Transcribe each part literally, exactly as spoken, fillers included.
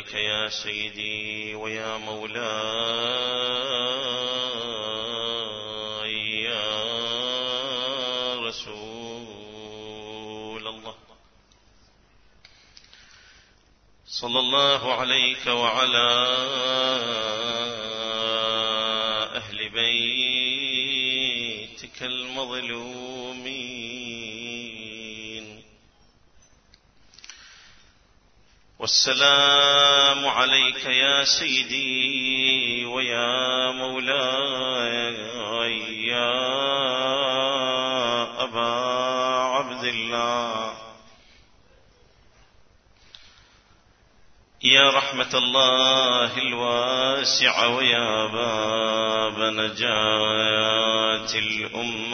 عليك يا سيدي ويا مولاي يا رسول الله، صلى الله عليك وعلى أهل بيتك المظلومين، والسلام عليك يا سيدي ويا مولاي يا أبا عبد الله، يا رحمة الله الواسعة ويا باب نجاة الأمة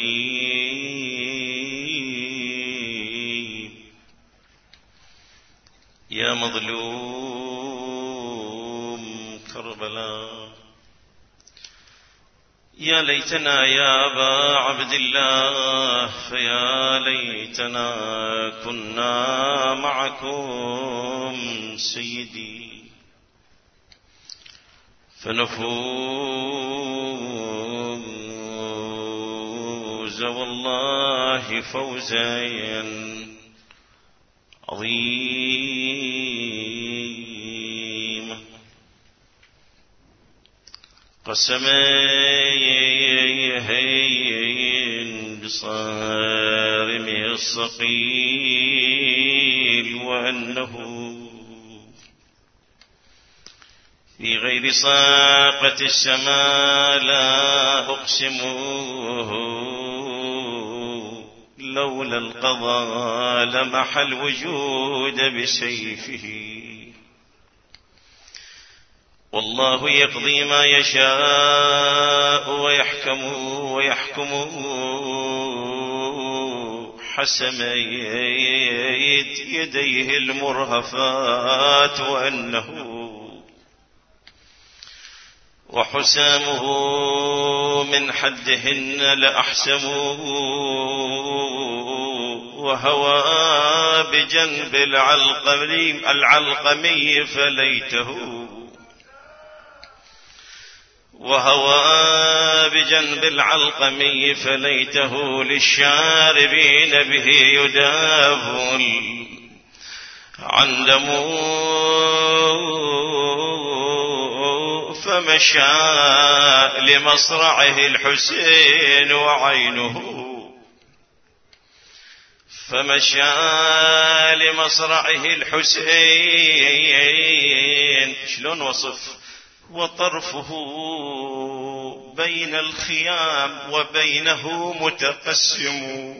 غريب، يا مظلوم كربلاء، يا ليتنا يا أبا عبد الله، فيا ليتنا كنا معكم سيدي فنفوز والله فوزا عظيما. قسمين بصارمه الصقيل وأنه في غير ساقة السماء لا أقسم لولا القضاء لمح الوجود بسيفه، والله يقضي ما يشاء ويحكم ويحكم حسميت يديه المرهفات وأنه وحسامه من حدهن لأحسم، وهوى بجنب العلقمي, العلقمي فليته وهوى بجنب العلقمي فليته للشاربين به يدافع عن دمه، فمشى لمصرعه الحسين وعينه فمشى لمصرعه الحسين، شلون وصف؟ وطرفه بين الخيام وبينه متقسم،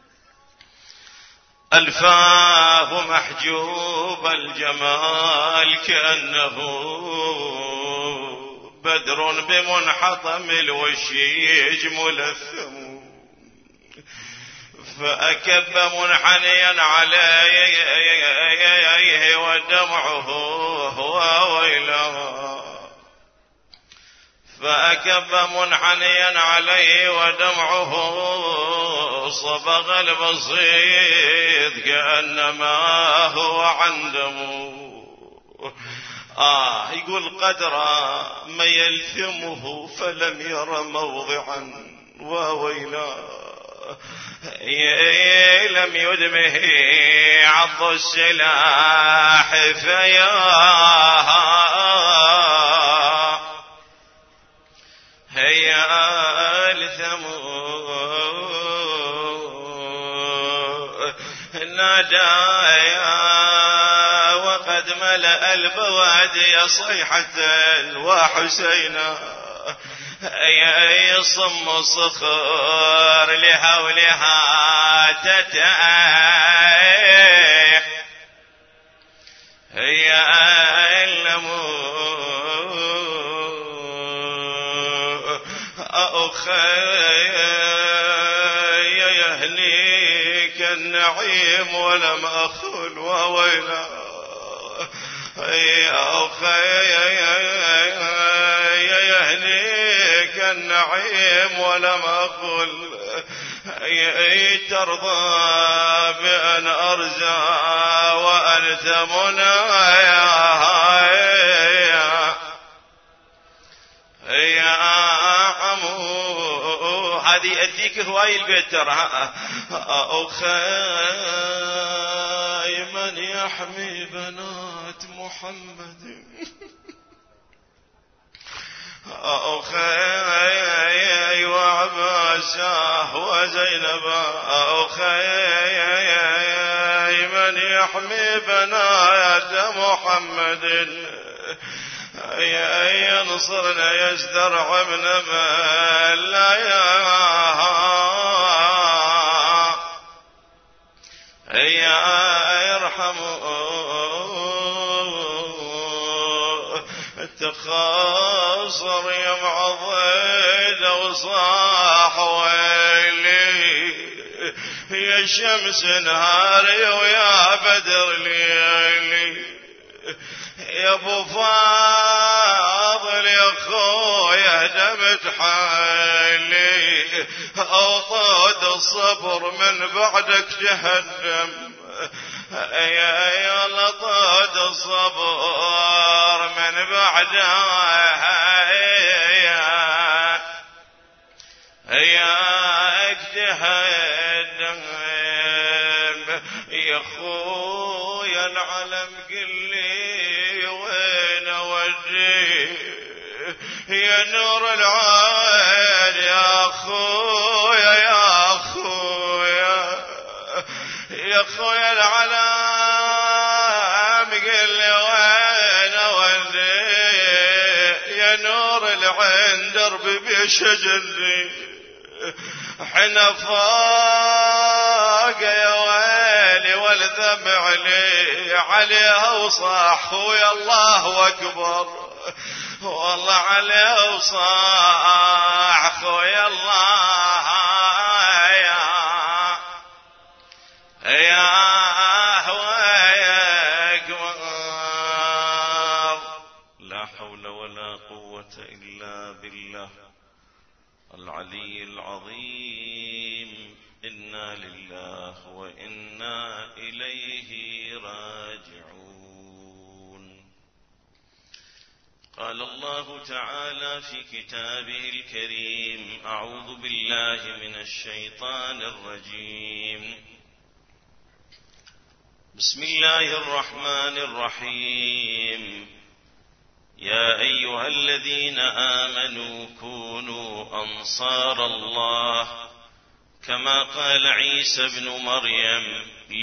ألفاه محجوب الجمال كأنه بدر بمنحطم الوشيج ملثم، فأكب منحنيا عليه ودمعه هو ويله، فأكب منحنيا عليه ودمعه صبغ البصيد كأنما هو عندمه. آه يقول قدر ما يلثمه فلم ير موضعا وويلا، لم يدمه عض السلاح فيا هيا الثمو نادايا وقد ملأ البوادي صيحة وحسينا، يصم الصخور لهولها تتايح، هي اللمو أخي يهنيك النعيم ولم أخل وويلا، يا أخي يهنيك النعيم ولم أخل، ترضى بأن أرزى وأنت منايا يهديك هواي البيت ترى. أخي من يحمي بنات محمد، أخي وعباسه وزينبا، أخي من يحمي بنات محمد، ينصرنا يزدرع ابن من لا يا يرحموا تخاصر يا معضل وصاح ويلي يا شمس نهاري ويا بدر ليلي يا ابو فاضل يا خويا دمت حالي اوطاد الصبر من بعدك جهنم يا يا لطاد الصبر من بعدها يا يا جهنم يا خويا العلم قل لي وين اوديه يا نور العين يا خويا يا خويا يا خويا العلم قل لي وين اوديه يا نور العين دربي بشجري حنا فاق يا ويلي والذمع لي عليها وصاح ويا الله اكبر والله عليه وصاح ويا الله يا يا اكبر. لا حول ولا قوة الا بالله العلي العظيم. إنا لله وإنا إليه راجعون. قال الله تعالى في كتابه الكريم: أعوذ بالله من الشيطان الرجيم. بسم الله الرحمن الرحيم. يا أيها الذين آمنوا كونوا أنصار الله كما قال عيسى ابن مريم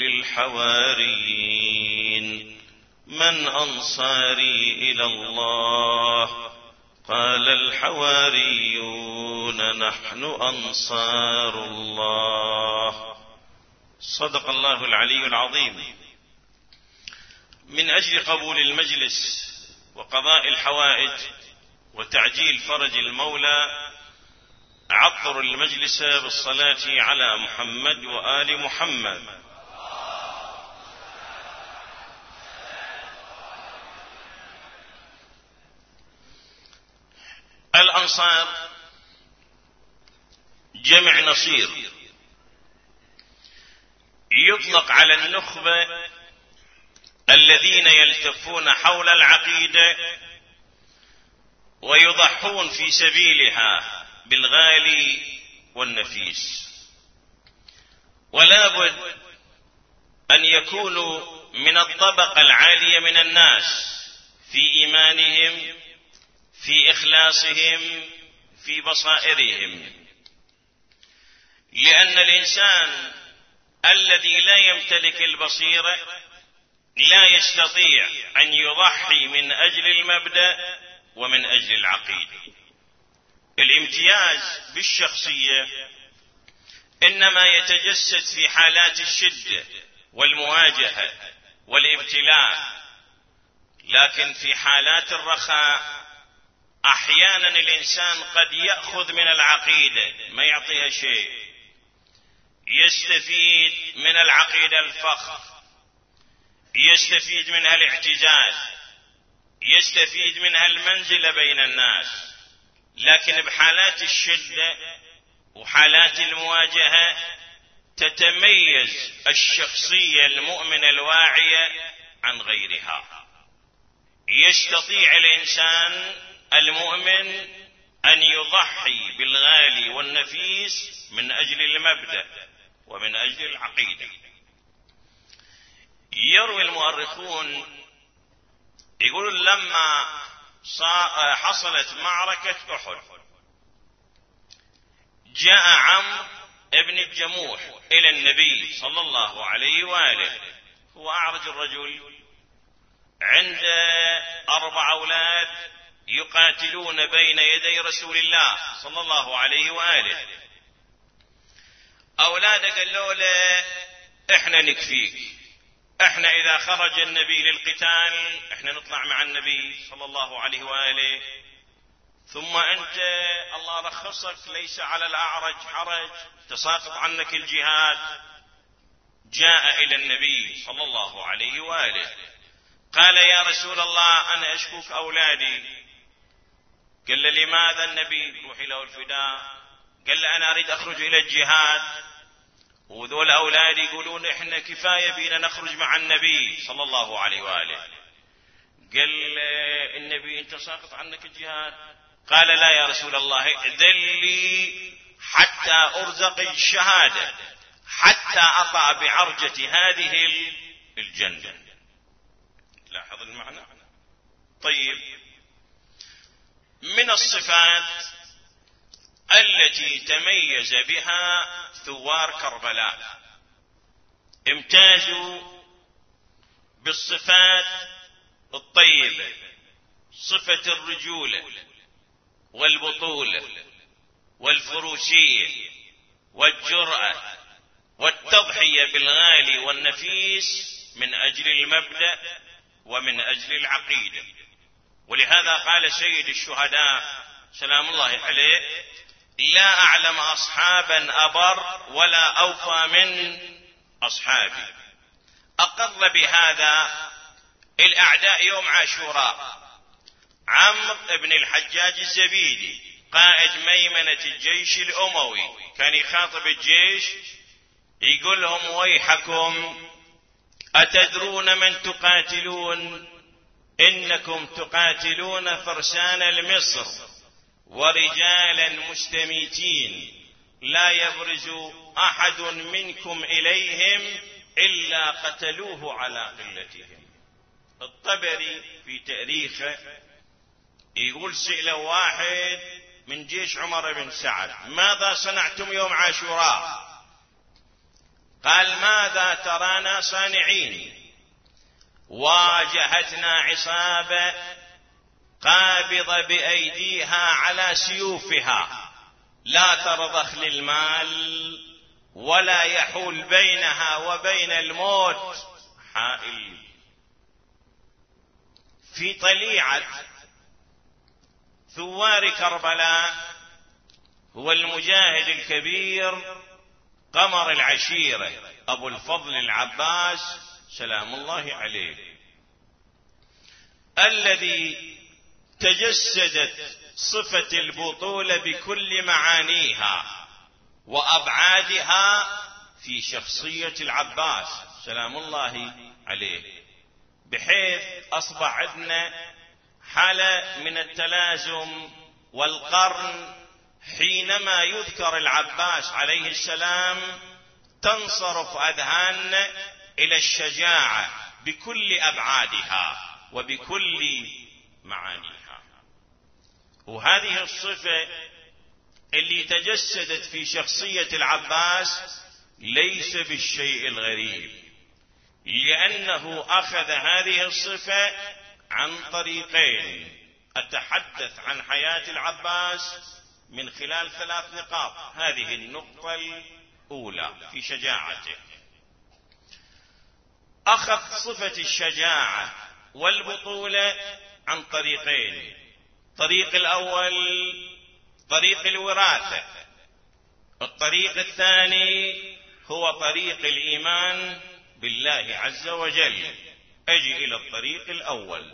للحواريين: من أنصاري إلى الله؟ قال الحواريون: نحن أنصار الله. صدق الله العلي العظيم. من أجل قبول المجلس وقضاء الحوائج وتعجيل فرج المولى عطر المجلس بالصلاة على محمد وآل محمد. الأنصار جمع نصير، يطلق على النخبة الذين يلتفون حول العقيدة ويضحون في سبيلها بالغالي والنفيس، ولا بد أن يكونوا من الطبقة العالية من الناس في إيمانهم، في إخلاصهم، في بصائرهم، لأن الإنسان الذي لا يمتلك البصيرة لا يستطيع أن يضحي من أجل المبدأ ومن أجل العقيدة. الامتياز بالشخصية إنما يتجسد في حالات الشدة والمواجهة والابتلاء، لكن في حالات الرخاء أحيانا الإنسان قد يأخذ من العقيدة ما يعطيها شيء، يستفيد من العقيدة الفخر، يستفيد منها الاعتزاز، يستفيد منها المنزلة بين الناس، لكن بحالات الشدة وحالات المواجهة تتميز الشخصية المؤمنة الواعية عن غيرها. يستطيع الإنسان المؤمن أن يضحي بالغالي والنفيس من أجل المبدأ ومن أجل العقيدة. يروي المؤرخون يقولون لما حصلت معركة أحد جاء عمرو ابن الجموح إلى النبي صلى الله عليه وآله، هو أعرج الرجل، عنده أربع أولاد يقاتلون بين يدي رسول الله صلى الله عليه وآله. أولاده قالوا له إحنا نكفيك، إحنا إذا خرج النبي للقتال إحنا نطلع مع النبي صلى الله عليه وآله، ثم أنت الله رخصك ليس على الأعرج حرج، تساقط عنك الجهاد. جاء إلى النبي صلى الله عليه وآله قال يا رسول الله أنا أشكوك أولادي. قال له لماذا؟ النبي روحي له الفداء. قال له أنا أريد أخرج إلى الجهاد وذول أولادي يقولون إحنا كفاية بينا نخرج مع النبي صلى الله عليه وآله. قال النبي أنت ساقط عنك الجهاد؟ قال لا يا رسول الله، ائذن لي حتى أرزق الشهادة حتى أطأ بعرجة هذه الجنة. لاحظ المعنى. طيب، من الصفات التي تميز بها ثوار كربلاء، امتازوا بالصفات الطيبة، صفة الرجولة والبطولة والفروسية والجرأة والتضحية بالغالي والنفيس من أجل المبدأ ومن أجل العقيدة. ولهذا قال سيد الشهداء سلام الله عليه لا أعلم أصحابا أبر ولا أوفى من أصحابي. أقر بهذا الأعداء يوم عاشوراء. عمرو بن الحجاج الزبيدي قائد ميمنة الجيش الأموي كان يخاطب الجيش يقول لهم ويحكم أتدرون من تقاتلون؟ إنكم تقاتلون فرسان المصر ورجالا مستميتين لا يبرز أحد منكم إليهم إلا قتلوه على قلتهم. الطبري في تاريخه يقول سئل واحد من جيش عمر بن سعد ماذا صنعتم يوم عاشوراء؟ قال ماذا ترانا صانعين؟ واجهتنا عصابة قابضة بأيديها على سيوفها لا ترضخ للمال ولا يحول بينها وبين الموت حائل. في طليعة ثوار كربلاء هو المجاهد الكبير قمر العشيرة أبو الفضل العباس سلام الله عليه، الذي تجسدت صفة البطولة بكل معانيها وأبعادها في شخصية العباس سلام الله عليه، بحيث أصبح عندنا حالة من التلازم والقرن. حينما يذكر العباس عليه السلام تنصرف أذهاننا إلى الشجاعة بكل أبعادها وبكل معانيها. وهذه الصفة اللي تجسدت في شخصية العباس ليس بالشيء الغريب، لأنه أخذ هذه الصفة عن طريقين. أتحدث عن حياة العباس من خلال ثلاث نقاط. هذه النقطة الأولى في شجاعته، أخذ صفة الشجاعة والبطولة عن طريقين. الطريق الأول طريق الوراثة، الطريق الثاني هو طريق الإيمان بالله عز وجل. أجي إلى الطريق الأول.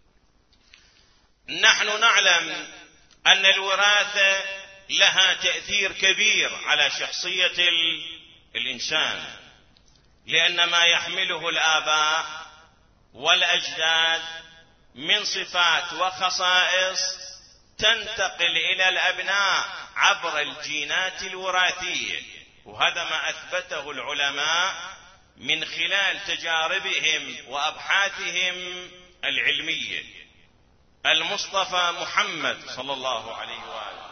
نحن نعلم أن الوراثة لها تأثير كبير على شخصية الإنسان، لأن ما يحمله الآباء والأجداد من صفات وخصائص تنتقل إلى الأبناء عبر الجينات الوراثية، وهذا ما أثبته العلماء من خلال تجاربهم وأبحاثهم العلمية. المصطفى محمد صلى الله عليه وآله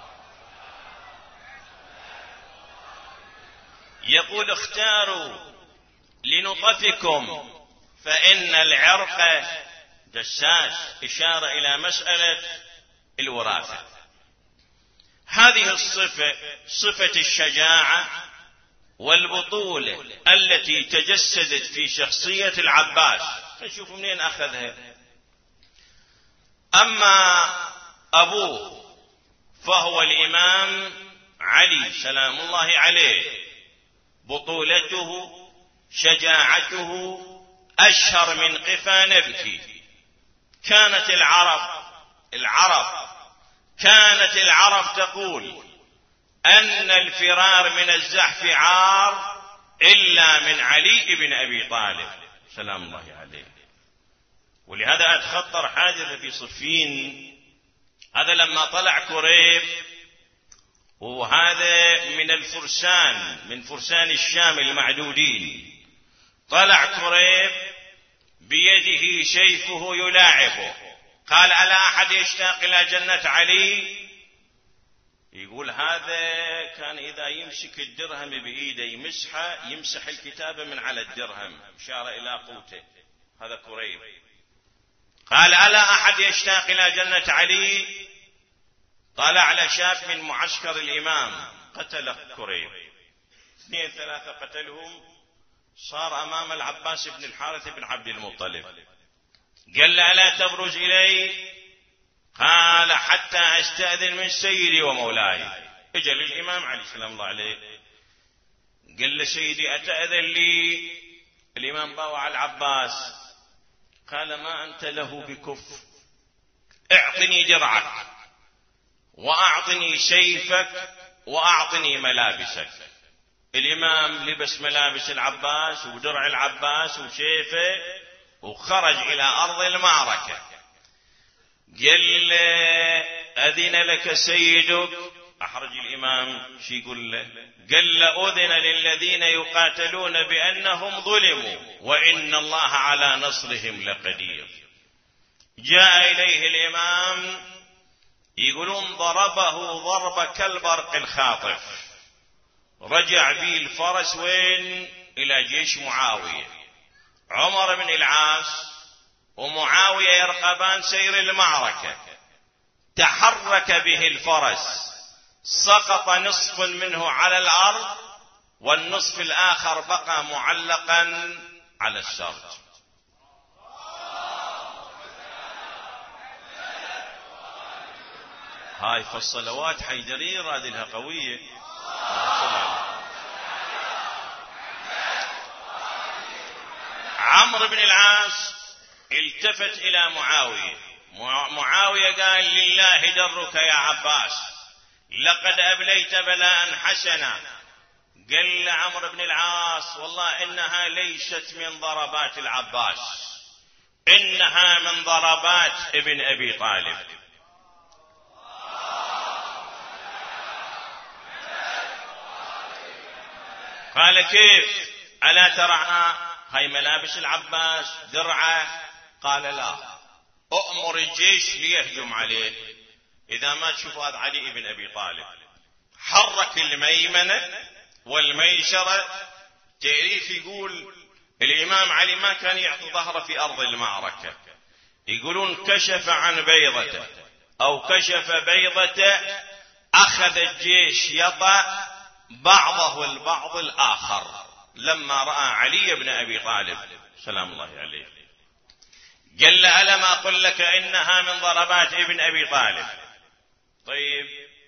يقول: اختاروا لنطفكم فإن العرق جساس، إشارة إلى مسألة الوراثة. هذه الصفة، صفة الشجاعة والبطولة التي تجسدت في شخصية العباس، نشوف منين أخذها. أما أبوه فهو الإمام علي سلام الله عليه، بطولته شجاعته أشهر من قفا نبكي. كانت العرب العرب كانت العرب تقول أن الفرار من الزحف عار إلا من علي بن أبي طالب سلام الله عليه. ولهذا أتخطر حادثة في صفين، هذا لما طلع كريب، وهذا من الفرسان من فرسان الشام المعدودين، طلع كريب بيده سيفه يلاعبه، قال: ألا أحد يشتاق إلى جنة علي؟ يقول هذا كان إذا يمسك الدرهم بإيده يمسحه يمسح الكتابة من على الدرهم، إشارة إلى قوته. هذا كريب. قال: ألا أحد يشتاق إلى جنة علي؟ طلع على شاب من معسكر الإمام قتل كريب، اثنين ثلاثة قتلهم، صار أمام العباس بن الحارث بن عبد المطلب، قال له: ألا تبرز إلي؟ قال: حتى أستأذن من سيدي ومولاي. اجى للإمام علي سلام الله عليه، قال له: سيدي أتأذن لي؟ الإمام باوع العباس، قال: ما أنت له بكف، اعطني درعك وأعطني سيفك وأعطني ملابسك. الإمام لبس ملابس العباس ودرع العباس وسيفه وخرج إلى أرض المعركة. قال له: أذن لك سيدك؟ أحرج الإمام شي يقول له؟ قال له: أذن للذين يقاتلون بأنهم ظلموا وإن الله على نصرهم لقدير. جاء إليه الإمام، يقولون ضربه ضرب كالبرق الخاطف، رجع به الفرس وين؟ إلى جيش معاوية. عمر بن العاص ومعاوية يرقبان سير المعركة، تحرك به الفرس، سقط نصف منه على الأرض والنصف الآخر بقى معلقا على السرج. هاي فالصلوات حيدرية رادلها قوية. عمرو بن العاص التفت إلى معاوية، معاوية قال: لله درك يا عباس، لقد أبليت بلاء حسنا. قال عمرو بن العاص: والله إنها ليست من ضربات العباس، إنها من ضربات ابن أبي طالب. قال: كيف؟ ألا ترى هاي ملابس العباس درعه؟ قال: لا، أؤمر الجيش ليهجم عليه. إذا ما تشوف هذا علي بن أبي طالب حرك الميمنة والميسرة. تاريخ يقول الإمام علي ما كان يعطي ظهره في أرض المعركة، يقولون كشف عن بيضته أو كشف بيضته، أخذ الجيش يطأ بعضه البعض الآخر لما رأى علي بن أبي طالب سلام الله عليه. قال له: ألم أقل لك إنها من ضربات ابن أبي طالب؟ طيب،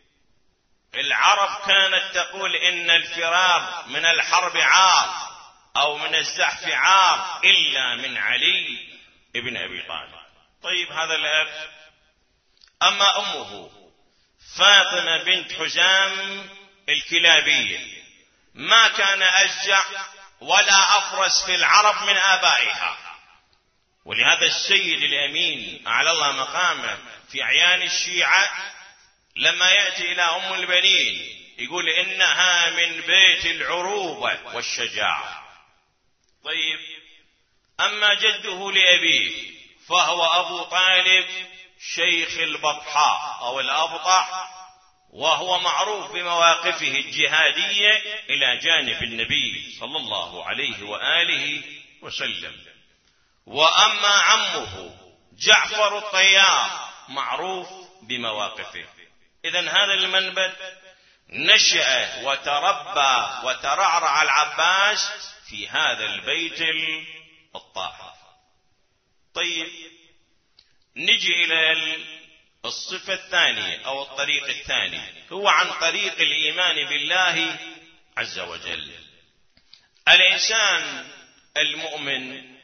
العرب كانت تقول إن الفرار من الحرب عار أو من الزحف عار إلا من علي بن أبي طالب. طيب، هذا الأب. أما أمه فاطمة بنت حزام الكلابية ما كان أشجع ولا أفرس في العرب من آبائها، ولهذا السيد الأمين أعلى الله مقامه في أعيان الشيعة لما يأتي إلى أم البنين يقول إنها من بيت العروبة والشجاعة. طيب، أما جده لأبيه فهو أبو طالب شيخ البطحاء أو الأبطح، وهو معروف بمواقفه الجهادية إلى جانب النبي صلى الله عليه وآله وسلم. وأما عمه جعفر الطيار معروف بمواقفه. إذن هذا المنبت نشأ وتربى وترعرع العباس في هذا البيت الطاهر. طيب، نجي إلى الصفة الثانية أو الطريق الثاني، هو عن طريق الإيمان بالله عز وجل. الإنسان المؤمن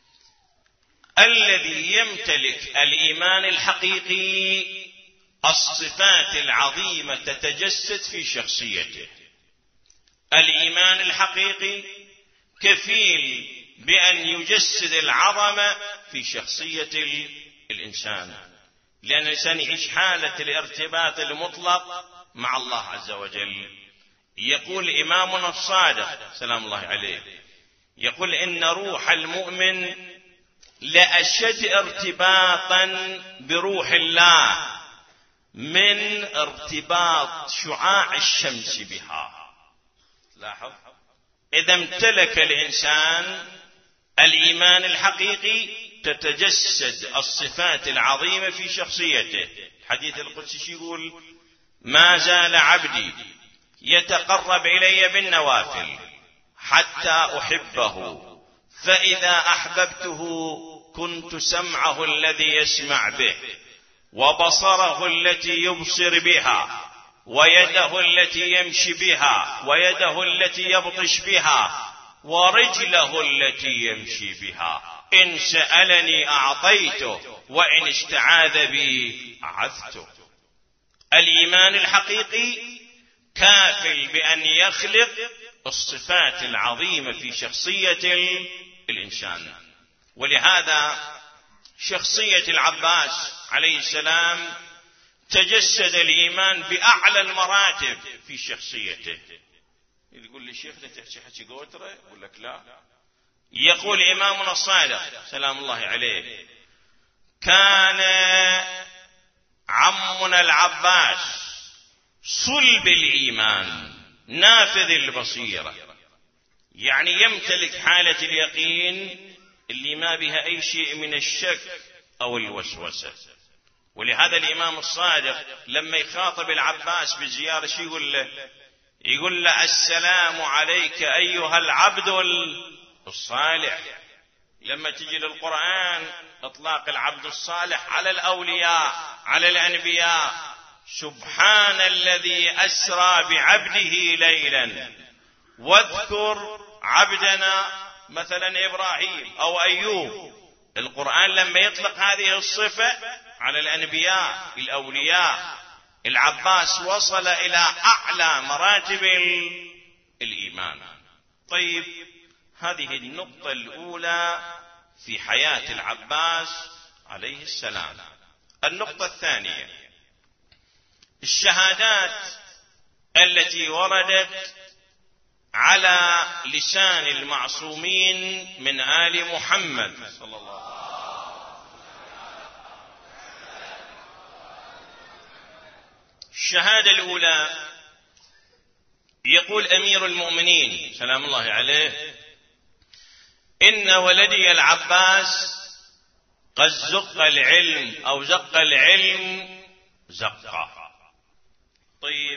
الذي يمتلك الإيمان الحقيقي الصفات العظيمة تتجسد في شخصيته. الإيمان الحقيقي كفيل بأن يجسد العظمة في شخصية الإنسان، لأن الإنسان يعيش حالة الارتباط المطلق مع الله عز وجل. يقول إمامنا الصادق سلام الله عليه، يقول إن روح المؤمن لأشد ارتباطا بروح الله من ارتباط شعاع الشمس بها. لاحظ، إذا امتلك الإنسان الإيمان الحقيقي تتجسد الصفات العظيمة في شخصيته. الحديث القدسي يقول ما زال عبدي يتقرب إلي بالنوافل حتى أحبه، فإذا أحببته كنت سمعه الذي يسمع به، وبصره التي يبصر بها، ويده التي يمشي بها، ويده التي يبطش بها، ورجله التي يمشي بها. إن سألني أعطيته، وإن استعاذ بي أعذته. الإيمان الحقيقي كافل بأن يخلق الصفات العظيمة في شخصية الإنسان. ولهذا شخصية العباس عليه السلام تجسد الإيمان بأعلى المراتب في شخصيته. يقول لي شيخ لا تحكي حكي قوتره، يقول لك لا. يقول إمامنا الصادق سلام الله عليه كان عمنا العباس صلب الإيمان نافذ البصيرة، يعني يمتلك حالة اليقين اللي ما بها أي شيء من الشك أو الوسوسة. ولهذا الإمام الصادق لما يخاطب العباس بالزيارة شو يقول له؟ يقول له السلام عليك أيها العبد الصالح. لما تجي للقرآن اطلاق العبد الصالح على الأولياء على الأنبياء، سبحان الذي أسرى بعبده ليلا، واذكر عبدنا مثلا إبراهيم أو أيوب. القرآن لما يطلق هذه الصفة على الأنبياء الأولياء، العباس وصل إلى أعلى مراتب الإيمان. طيب، هذه النقطة الأولى في حياة العباس عليه السلام. النقطة الثانية الشهادات التي وردت على لسان المعصومين من آل محمد صلى الله عليه وسلم. الشهادة الأولى يقول أمير المؤمنين سلام الله عليه إن ولدي العباس قد زق العلم أو زق العلم زقة. طيب،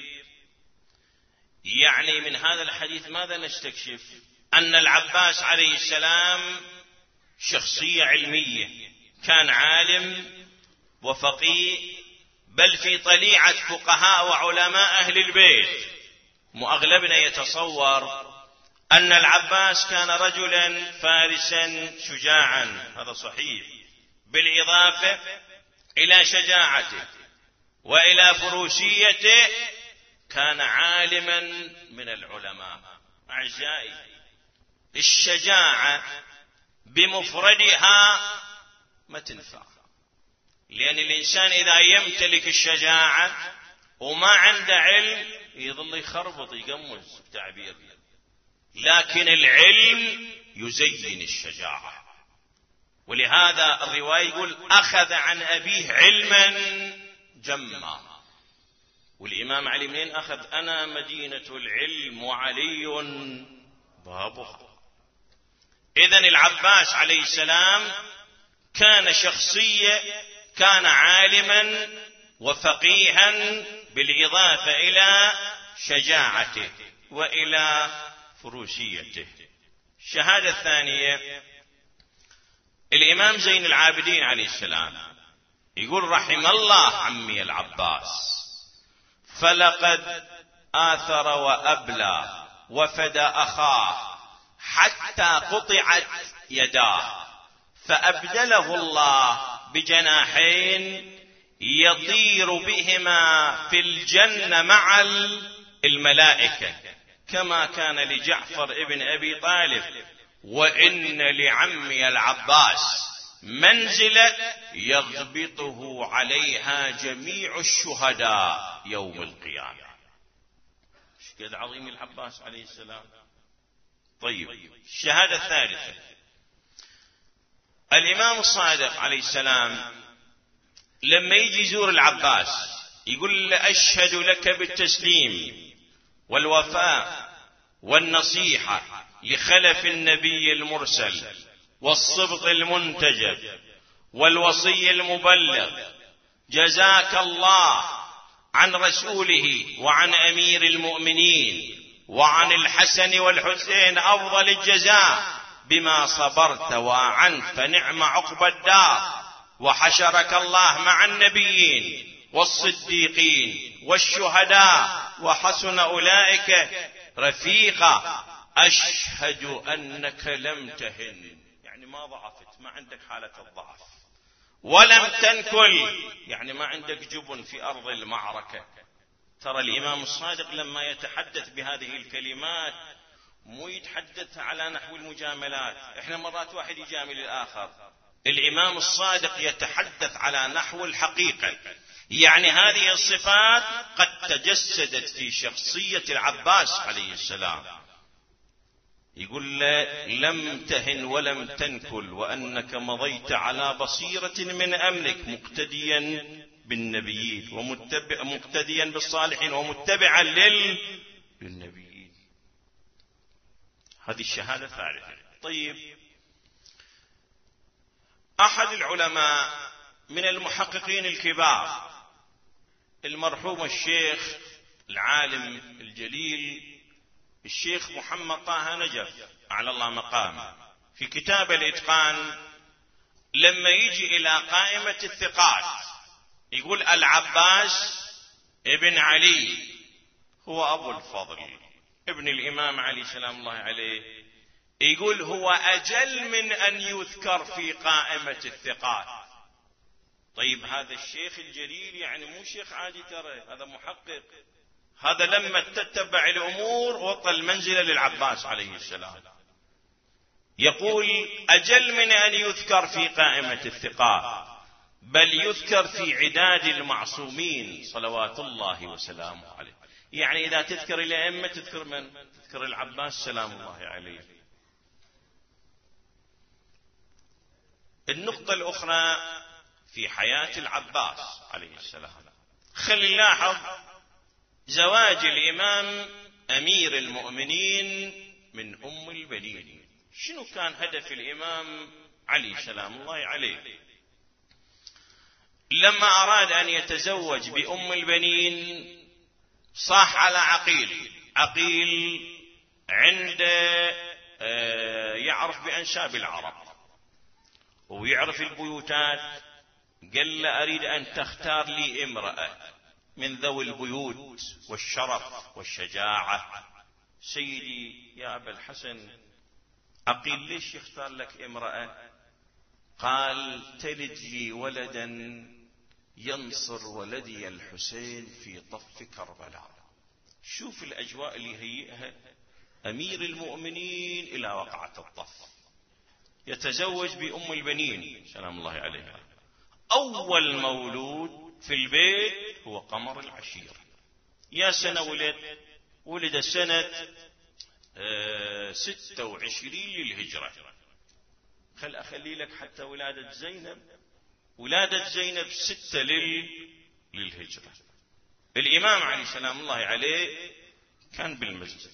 يعني من هذا الحديث ماذا نستكشف؟ أن العباس عليه السلام شخصية علمية، كان عالم وفقيه، بل في طليعة فقهاء وعلماء أهل البيت. وأغلبنا يتصور أن العباس كان رجلا فارسا شجاعا، هذا صحيح، بالإضافة إلى شجاعته وإلى فروسيته كان عالما من العلماء. أعزائي، الشجاعة بمفردها ما تنفع، لأن الإنسان إذا يمتلك الشجاعة وما عنده علم يظل يخربط يقمز بتعبير، لكن العلم يزين الشجاعة. ولهذا الرواية يقول أخذ عن أبيه علما جما. والإمام علي منين أخذ؟ أنا مدينة العلم وعلي بابها. إذن العباس عليه السلام كان شخصية، كان عالما وفقيها، بالإضافة إلى شجاعته وإلى فروسيته. الشهادة الثانية الإمام زين العابدين عليه السلام يقول رحم الله عمي العباس، فلقد آثر وأبلى وفدى أخاه حتى قطعت يداه، فأبدله الله بجناحين يطير بهما في الجنة مع الملائكة، كما كان لجعفر ابن أبي طالب. وإن لعمي العباس منزلة يغبطه عليها جميع الشهداء يوم القيامة. ايش قد عظيم العباس عليه السلام. طيب الشهادة الثالثة الإمام الصادق عليه السلام لما يجي يزور العباس يقول له أشهد لك بالتسليم والوفاء والنصيحة لخلف النبي المرسل والصبط المنتجب والوصي المبلغ، جزاك الله عن رسوله وعن أمير المؤمنين وعن الحسن والحسين أفضل الجزاء بما صبرت وعنت، فنعم عقبى الدار، وحشرك الله مع النبيين والصديقين والشهداء وحسن أولئك رفيقا. أشهد أنك لم تهن، يعني ما ضعفت، ما عندك حالة الضعف، ولم تنكل، يعني ما عندك جبن في أرض المعركة. ترى الإمام الصادق لما يتحدث بهذه الكلمات مو يتحدث على نحو المجاملات. احنا مرات واحد يجامل الآخر، الإمام الصادق يتحدث على نحو الحقيقة. يعني هذه الصفات قد تجسدت في شخصية العباس عليه السلام. يقول له لم تهن ولم تنكل، وأنك مضيت على بصيرة من أمرك مقتديا بالنبيين ومتبع مقتديا بالصالحين ومتبعا لل... للنبيين. هذه الشهادة الثالثة. طيب أحد العلماء من المحققين الكبار المرحوم الشيخ العالم الجليل الشيخ محمد طه نجف على الله مقامه، في كتاب الإتقان لما يجي إلى قائمة الثقات يقول العباس ابن علي هو أبو الفضل ابن الإمام علي سلام الله عليه، يقول هو أجل من أن يذكر في قائمة الثقات. طيب هذا الشيخ الجليل يعني مو شيخ عادي، ترى هذا محقق، هذا لما تتبع الأمور وطى المنزلة للعباس عليه السلام. يقول أجل من أن يذكر في قائمة الثقات، بل يذكر في عداد المعصومين صلوات الله وسلامه عليه. يعني إذا تذكر الأئمة تذكر من؟ تذكر العباس سلام الله عليه. النقطة الأخرى في حياة العباس عليه السلام، خلي نلاحظ زواج الإمام أمير المؤمنين من أم البنين. شنو كان هدف الإمام علي سلام الله عليه لما أراد أن يتزوج بأم البنين؟ صاح على عقيل، عقيل عند يعرف بأنساب العرب ويعرف البيوتات، قال له أريد أن تختار لي امرأة من ذوي البيوت والشرف والشجاعة. سيدي يا أبا الحسن عقيل ليش يختار لك امرأة؟ قال تلد لي ولدا ينصر ولدي الحسين في طف كربلاء. شوف الأجواء اللي يهيئها أمير المؤمنين إلى وقعة الطف، يتزوج بأم البنين سلام الله عليها. أول مولود في البيت هو قمر العشيرة، يا سنة ولد؟ ولد سنة آه ستة وعشرين للهجرة. خل أخلي لك حتى ولادة زينب، ولادة زينب ستة لل... للهجرة. الإمام علي سلام الله عليه كان بالمسجد،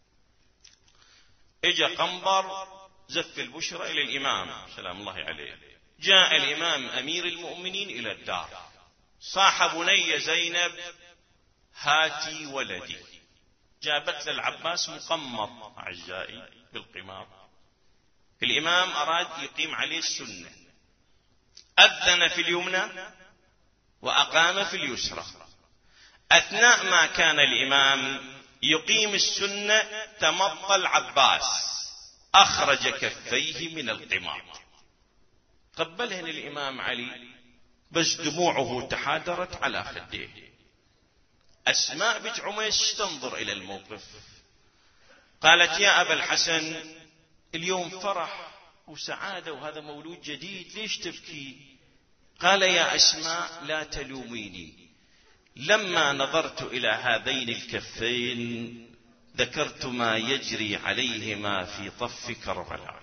اجا قنبر زف البشرى إلى الإمام سلام الله عليه. جاء الإمام أمير المؤمنين إلى الدار، صاح بني زينب هاتي ولدي. جابت للعباس مقمر أعزائي بالقمار. الإمام أراد يقيم عليه السنة، أذن في اليمنى وأقام في اليسرى. أثناء ما كان الإمام يقيم السنة تمطى العباس، أخرج كفيه من القمار، قبلهن الإمام علي، بس دموعه تحادرت على خديه. أسماء بنت عميس تنظر إلى الموقف، قالت يا أبا الحسن اليوم فرح وسعادة وهذا مولود جديد، ليش تبكي؟ قال يا أسماء لا تلوميني، لما نظرت إلى هذين الكفين ذكرت ما يجري عليهما في طف كربلاء.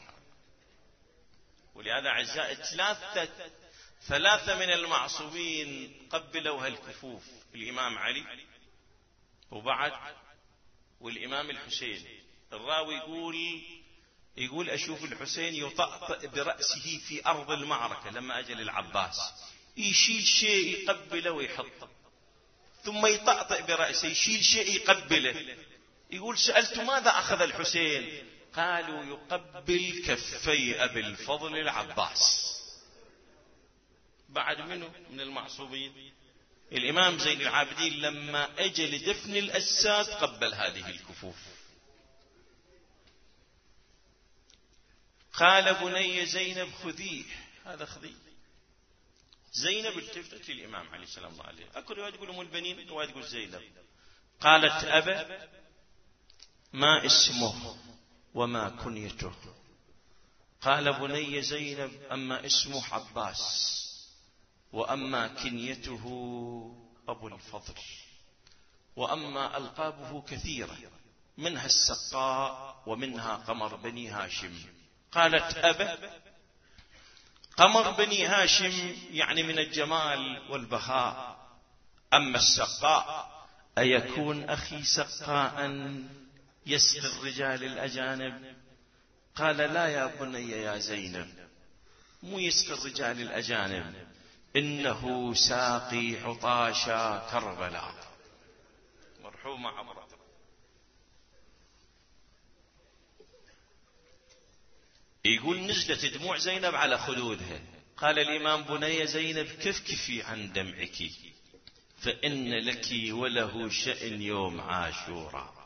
ولهذا أعزائي ثلاثة ثلاثة من المعصومين قبلوا هالكفوف، الإمام علي وبعد والإمام الحسين. الراوي يقول يقول أشوف الحسين يطأطئ برأسه في أرض المعركة لما أجل العباس، يشيل شيء يقبله ويحطه، ثم يطأطئ برأسه يشيل شيء يقبله. يقول سألت ماذا أخذ الحسين؟ قالوا يقبل كفي أبي الفضل العباس. بعد منه من المعصومين الإمام زين العابدين لما أجل دفن الأجساد قبل هذه الكفوف. قال بني زينب خذيه، هذا خذيه. زينب التفتت للإمام عليه السلام الله عليه، أكو رواية تقول أم البنين، رواية تقول زينب. قالت أبا ما اسمه وما كنيته؟ قال بني زينب أما اسمه عباس وأما كنيته أبو الفضل، وأما ألقابه كثيرة منها السقاء ومنها قمر بني هاشم. قالت أبا قمر بني هاشم يعني من الجمال والبهاء، أما السقاء أيكون أخي سقاء يسقي الرجال الأجانب؟ قال لا يا بني يا زينب، مو يسقي الرجال الأجانب، إنه ساقي عطاشا كربلاء. مرحومة عمرة. يقول نزلت دموع زينب على خدودها. قال الإمام بني زينب كفكفي عن دمعك، فإن لك وله شأن يوم عاشوراء.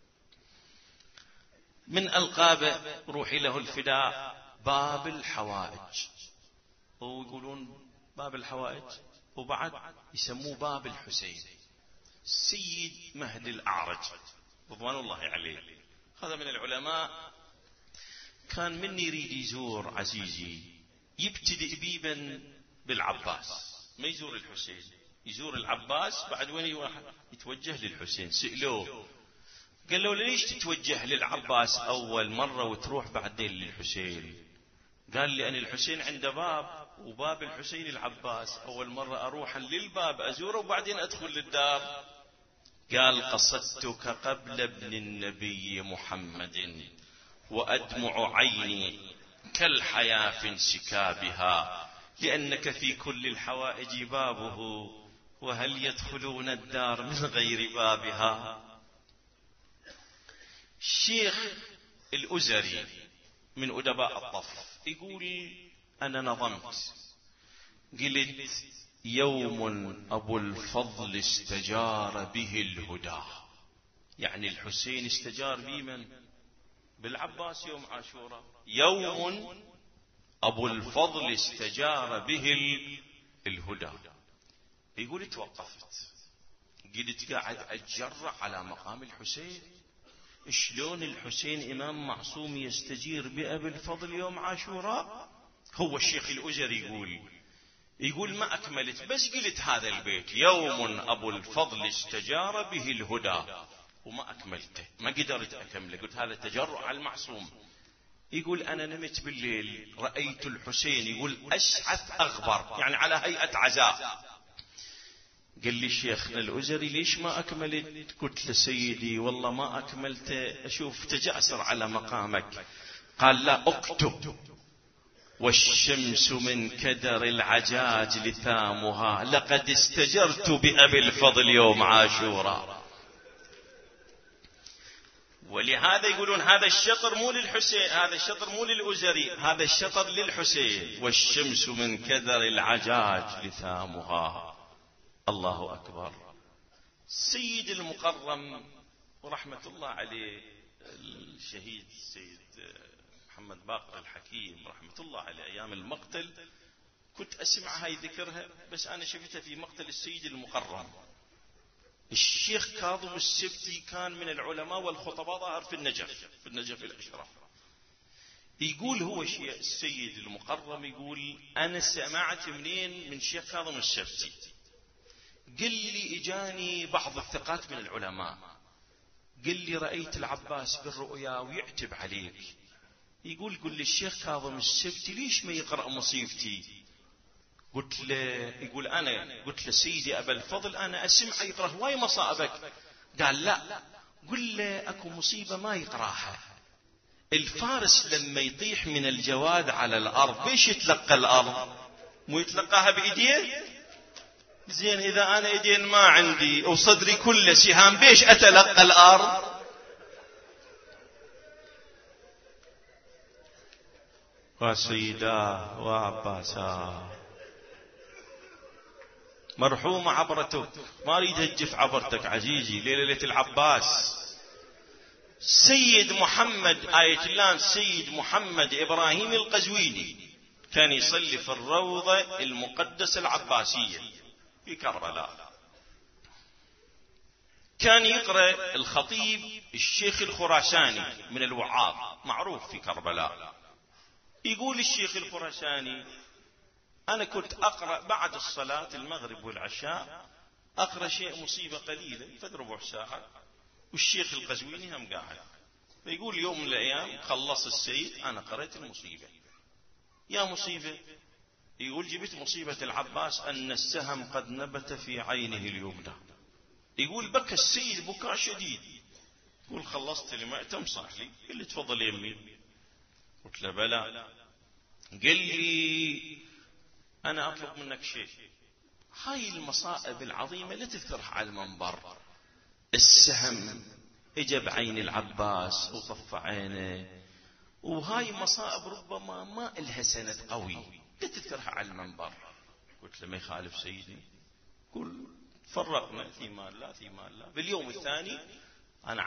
من ألقابه روحي له الفداء باب الحوائج، ويقولون باب الحوائج، وبعد يسموه باب الحسين. سيد مهدي الأعرج رضوان الله عليه، هذا من العلماء كان من يريد يزور عزيزي يبتدئ بيبا بالعباس، ما يزور الحسين، يزور العباس بعد وين يروح يتوجه للحسين. سئلوه قال له ليش تتوجه للعباس أول مرة وتروح بعدين للحسين؟ قال لأن الحسين عنده باب، وباب الحسين العباس، أول مرة أروح للباب أزوره وبعدين أدخل للدار. قال قصدتك قبل ابن النبي محمد وأدمع عيني كالحياة في انسكابها، لأنك في كل الحوائج بابه، وهل يدخلون الدار من غير بابها؟ الشيخ الأزري من أدباء الطف يقول أنا نظمت قلت يوم أبو الفضل استجار به الهدى، يعني الحسين استجار بمن؟ بالعباس يوم عاشوراء. يوم أبو الفضل استجار به الهدى. يقول توقفت قلت قاعد أتجرع على مقام الحسين، شلون الحسين إمام معصوم يستجير بأبي الفضل يوم عاشوراء؟ هو الشيخ الأزري يقول يقول ما أكملت، بس قلت هذا البيت: يوم أبو الفضل استجار به الهدى، وما أكملته، ما قدرت أكمله، قلت هذا تجرع على المعصوم. يقول أنا نمت بالليل رأيت الحسين، يقول أشعث أغبر، يعني على هيئة عزاء. قال لي شيخنا الأزري ليش ما أكملت؟ قلت له سيدي والله ما أكملت، أشوف تجاسر على مقامك. قال لا أكتب: والشمس من كدر العجاج لثامها، لقد استجرت بأبي الفضل يوم عاشوراء. ولهذا يقولون هذا الشطر مو للحسين، هذا الشطر مو للأزري، هذا الشطر للحسين: والشمس من كدر العجاج لثامها. الله أكبر. سيد المقرم ورحمة الله عليه الشهيد السيد محمد باقر الحكيم رحمة الله عليه، أيام المقتل كنت أسمع هاي ذكرها، بس أنا شفتها في مقتل السيد المقرم. الشيخ كاظم السبتي كان من العلماء والخطباء ظاهر في النجف، في النجف الأشرف. يقول هو السيد المقرم يقول أنا سمعت منين؟ من الشيخ كاظم السبتي. قل لي إجاني بعض الثقات من العلماء، قل لي رأيت العباس بالرؤيا ويعتب عليك. يقول قل لي الشيخ كاظم السبتي ليش ما يقرأ مصيبتي؟ قلت له، يقول أنا قلت له سيدي أبا الفضل أنا أسمع يقرأ هواي مصائبك. قال لا، قل له أكو مصيبة ما يقرأها. الفارس لما يطيح من الجواد على الأرض بيش يتلقى الأرض؟ مو يتلقاها بإيديه؟ زين إذا أنا إيدين ما عندي وصدري كله سهام بيش أتلقى الأرض؟ وسيدا وعباسا مرحومة عبرتك، ما أريد أجف عبرتك عزيزي ليلة العباس. سيد محمد آية الله سيد محمد إبراهيم القزويني كان يصلي في الروضة المقدسة العباسية في كربلاء. كان يقرأ الخطيب الشيخ الخراساني من الوعاظ معروف في كربلاء. يقول الشيخ الخراساني أنا كنت أقرأ بعد الصلاة المغرب والعشاء، أقرأ شيء مصيبة قليلة فد ربع ساعة، والشيخ القزويني هم قاعد. فيقول يوم من الأيام خلص السيد أنا قرأت المصيبة. يا مصيبة؟ يقول جبت مصيبة العباس أن السهم قد نبت في عينه اليمنى. يقول بكى السيد بكاء شديد. يقول خلصت لي ما تمصح لي؟ قال لي تفضل يمي. قلت له بلى. قال لي أنا أطلب منك شيء، هاي المصائب العظيمة لا تذكرها على المنبر. السهم اجى بعين العباس وطف عينه، وهاي مصائب ربما ما إلها سند قوي، لا تذكرها على المنبر. قلت له ما يخالف سيدي. قل فرقنا في مال لا في مال لا. باليوم الثاني